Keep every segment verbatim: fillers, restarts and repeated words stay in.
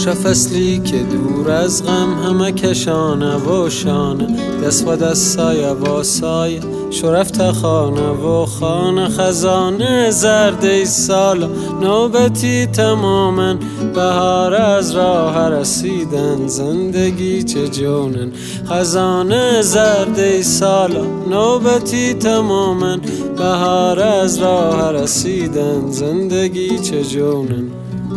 خوش فصلی که دور از غم همه کشانه و شانه، دست و دست سایه و سایه شرفت خانه و خانه. خزانه زرد سال نوبتی تمامن، بهار از راه رسیدن زندگی چه جونن. خزانه زرد سال نوبتی تمامن، بهار از راه رسیدن زندگی چه جونن.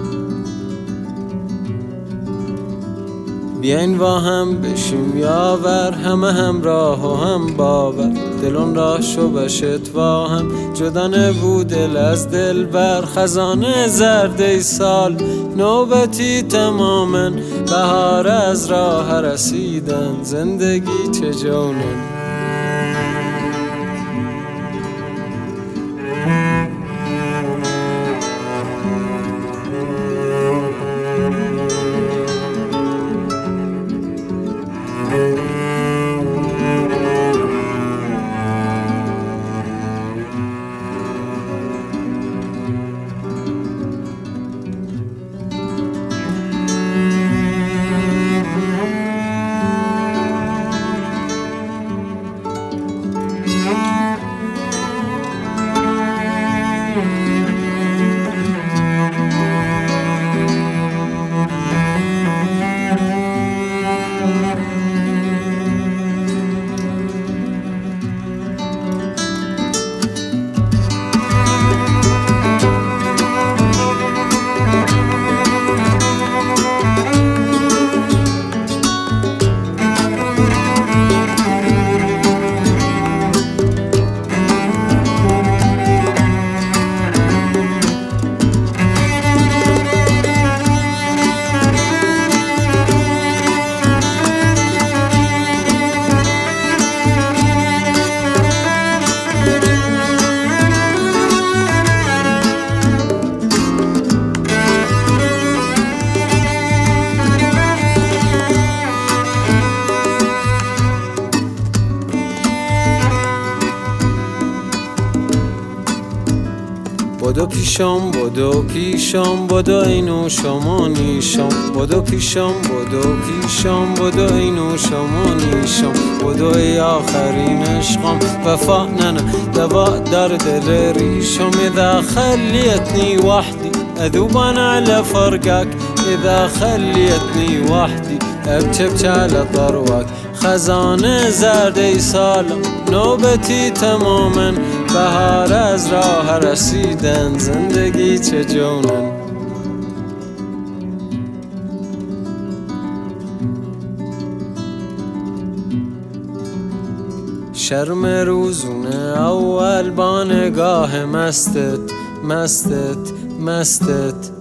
بیاین با هم بشیم یاور، همه همراه و هم باور. دلون راه شو بشت با هم، جدا نبود دل از دل بر. خزانه زرد سال نوبتی تمامن، بهار از راه رسیدن زندگی چه جونن. بدو پیشم بدو پیشم بدو اینو شما نیشم. بدو پیشم بدو پیشم بدو اینو شما نیشم. بدو ای آخرین عشقم وفا ننه دوا در دل ریشم. اذا خليتني وحدي اذوب انا على فرقك، اذا خليتني وحدي ابكي ابكي على ضربك. خزانه زرد سالم نوبتی تمامن، بهار از راه رسیدن زندگی چه جونن. شرم روزونه اول با نگاه مستت مستت مستت